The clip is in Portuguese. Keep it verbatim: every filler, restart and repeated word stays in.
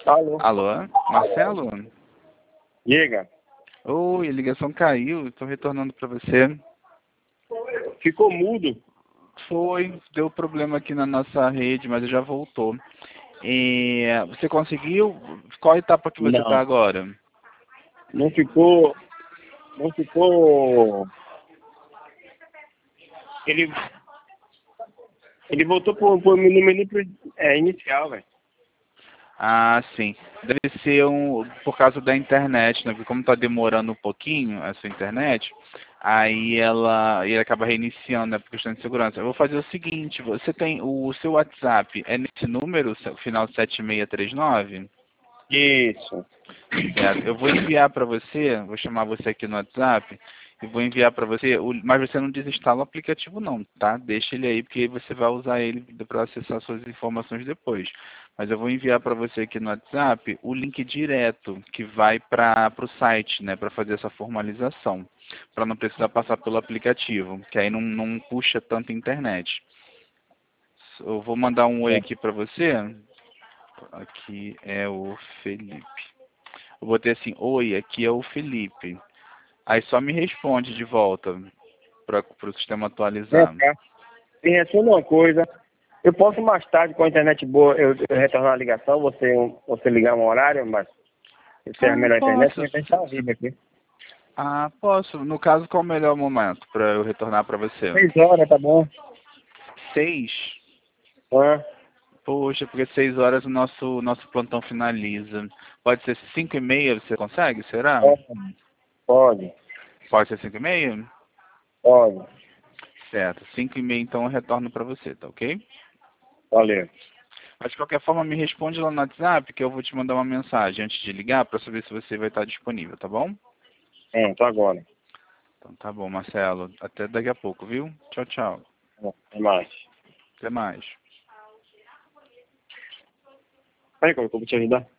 Alô? Alô? Marcelo? Diga. Oi, a ligação caiu, estou retornando para você. Ficou mudo? Foi, deu problema aqui na nossa rede, mas já voltou. E você conseguiu? Qual etapa que você está Não. agora? Não ficou... Não ficou... Ele... Ele voltou pro, pro, no menu é, inicial, velho. Ah, sim. Deve ser um, por causa da internet, né? Porque como está demorando um pouquinho essa internet, aí ela, ele acaba reiniciando, né? Por questão de segurança. Eu vou fazer o seguinte, você tem o seu WhatsApp, é nesse número, final sete seis três nove? Isso. Certo. Eu vou enviar para você, vou chamar você aqui no WhatsApp, e vou enviar para você, o, mas você não desinstala o aplicativo não, tá? Deixa ele aí, porque você vai usar ele para acessar suas informações depois. Mas eu vou enviar para você aqui no WhatsApp o link direto que vai para o site, né? Para fazer essa formalização, para não precisar passar pelo aplicativo, que aí não, não puxa tanta internet. Eu vou mandar um oi É. aqui para você. Aqui é o Felipe. Eu botei assim, oi, aqui é o Felipe. Aí só me responde de volta para o sistema Vem atualizar. cá. Me responda uma coisa. Eu posso mais tarde, com a internet boa, eu, eu retornar a ligação, você, você ligar um horário, mas se tiver a Ah, melhor internet, posso. a gente tá ao vivo aqui. Ah, posso. No caso, qual o melhor momento para eu retornar para você? Seis horas, tá bom? Seis? Hã? Poxa, porque seis horas o nosso, nosso plantão finaliza. Pode ser cinco e meia, você consegue? Será? Pode. Pode. Pode ser cinco e meia? Pode. Certo. Cinco e meia, então eu retorno para você, tá ok? Valeu. Mas de qualquer forma, me responde lá no WhatsApp que eu vou te mandar uma mensagem antes de ligar para saber se você vai estar disponível, tá bom? Pronto, agora. Então tá bom, Marcelo. Até daqui a pouco, viu? Tchau, tchau. Até mais. Até mais. Peraí, como que eu vou te ajudar?